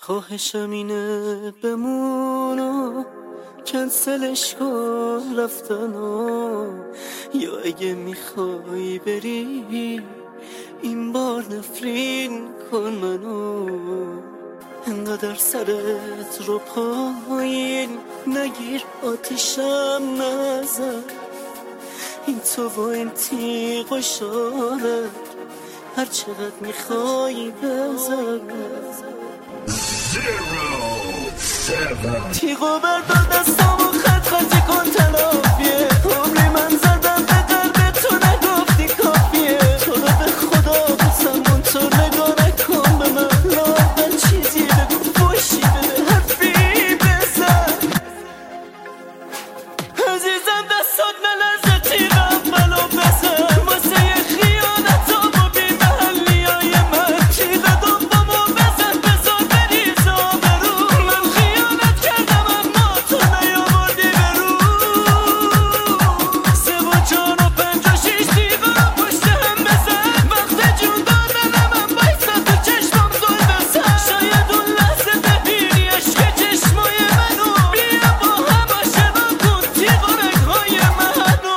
خواهشم اینه بمونو کنسلش کن رفتنو، یا اگه میخوای بری این بار نفرین کن منو. انقدر سرت رو پایین نگیر، آتیشم نزن، این تو و این تیغ و شاره هر چقدر میخوای بزن. تیغو بردار دستامو خط خطی کن تلافیه، عمری من زدم به قلب تو نگفتی کافیه. تو رو به خدا بسم تو نگاه نکن به من، لااقل چیزی بگو فوشی بده حرفی بزن. عزیزم دستات نلرزه تیغم بلو بزن، واسه یه خیانتام و بی محلی های من. تیغ دومو بزن بزار بریز آبرو، من خیانت کردم اما تو نیاوردی برو. 3 و 4 و 5 و 6 تیغ رو پشت هم بزن، وقت جون دادنم هم بایستا تو چشمام زل بزن. شاید اون لحظه ببینی عشق چشمای منو، بیا با هم آشنا کن تیغ و رگهای منو.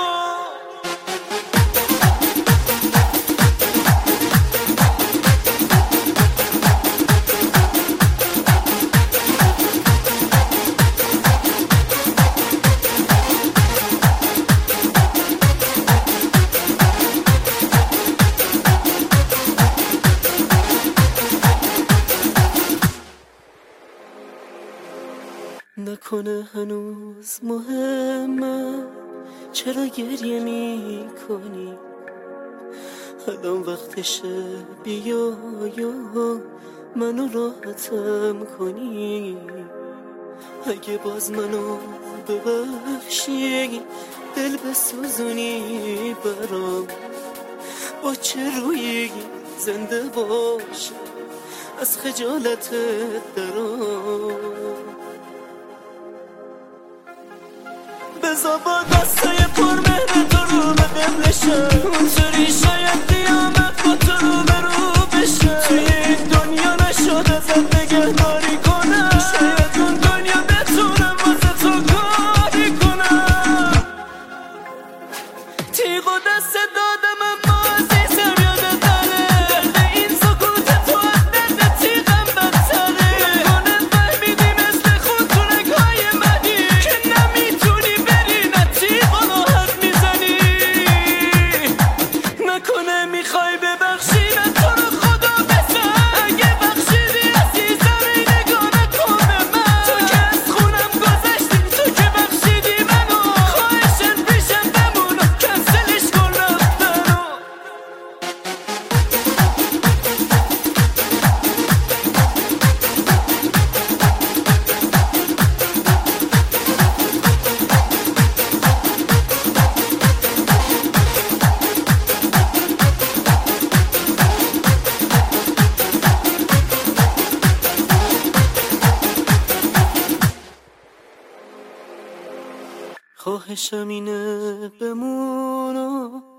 نکنه هنوز مهمه چرا گریه می کنی، الان وقتشه بیا یا منو راحتم کنی. اگه باز منو ببخشی دل بسوزونی برام، با چه رویی زنده باشه از خجالت درام. بذار با دستای پرمهر تو رو به قبلشم، اونطوری شاید قیامت با تو رو برو بشم. توی این دنیا نشد ازت نگهداری کنم، شاید اون دنیا بتونم واسه تو کاری کنم. تیغ و دست دادم اما عزیزم یادت نره، درد این سکوت تو از درد تیغم بدتره. نکنه فهمیدی مثل خون تو رگهای منی، که نمیتونی بری نه تیغ و راحت میزنی. نکنه میخوای ببخشی نه تو رو خدا بزن، اگه بخشیدی عزیزم ای نگاه نکن به من. تو که از خونم گذشتی، تو که بخشیدی منو، خواهشن پیشم بمون و کنسلش کن رفتنو. خواهشم اینه بمونو